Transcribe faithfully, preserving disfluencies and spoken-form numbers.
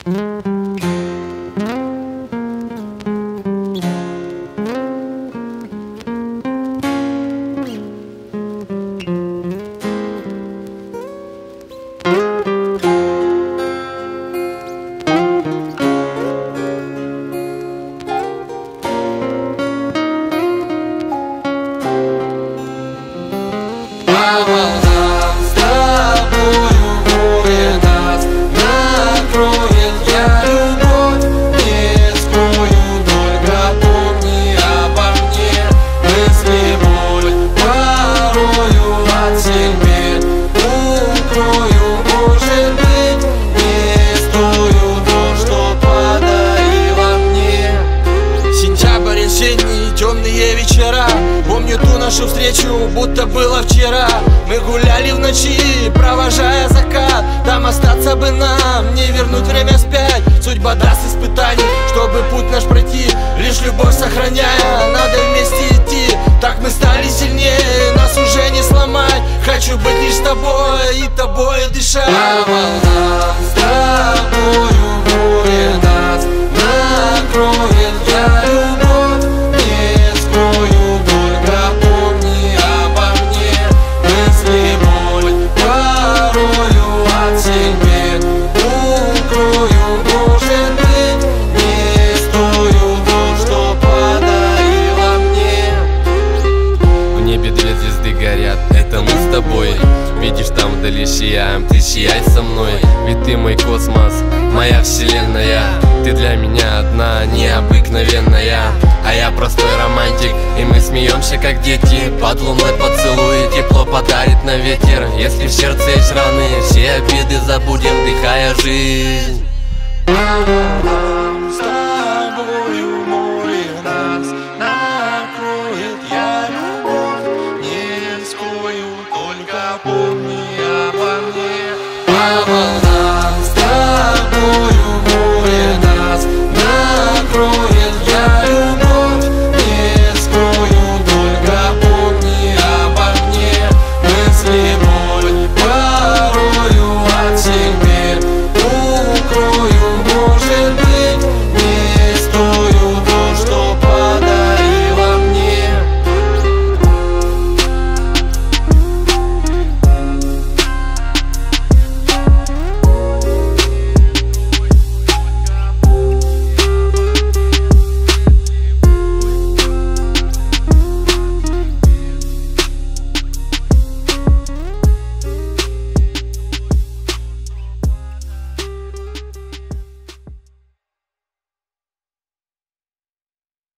Темные вечера, помню ту нашу встречу, будто было вчера. Мы гуляли в ночи, провожая закат. Там остаться бы нам, не вернуть время вспять. Судьба даст испытаний, чтобы путь наш пройти, лишь любовь сохраняя, надо вместе идти. Так мы стали сильнее, нас уже не сломать. Хочу быть лишь с тобой и тобой дышать. А волна с тобою море нас накроет, я любовь. Это мы с тобой, видишь, там вдали сияем. Ты сияй со мной, ведь ты мой космос, моя вселенная. Ты для меня одна, необыкновенная. А я простой романтик, и мы смеемся как дети. Под луной поцелуй, тепло подарит на ветер. Если в сердце есть раны, все обиды забудем, дыхая жизнь.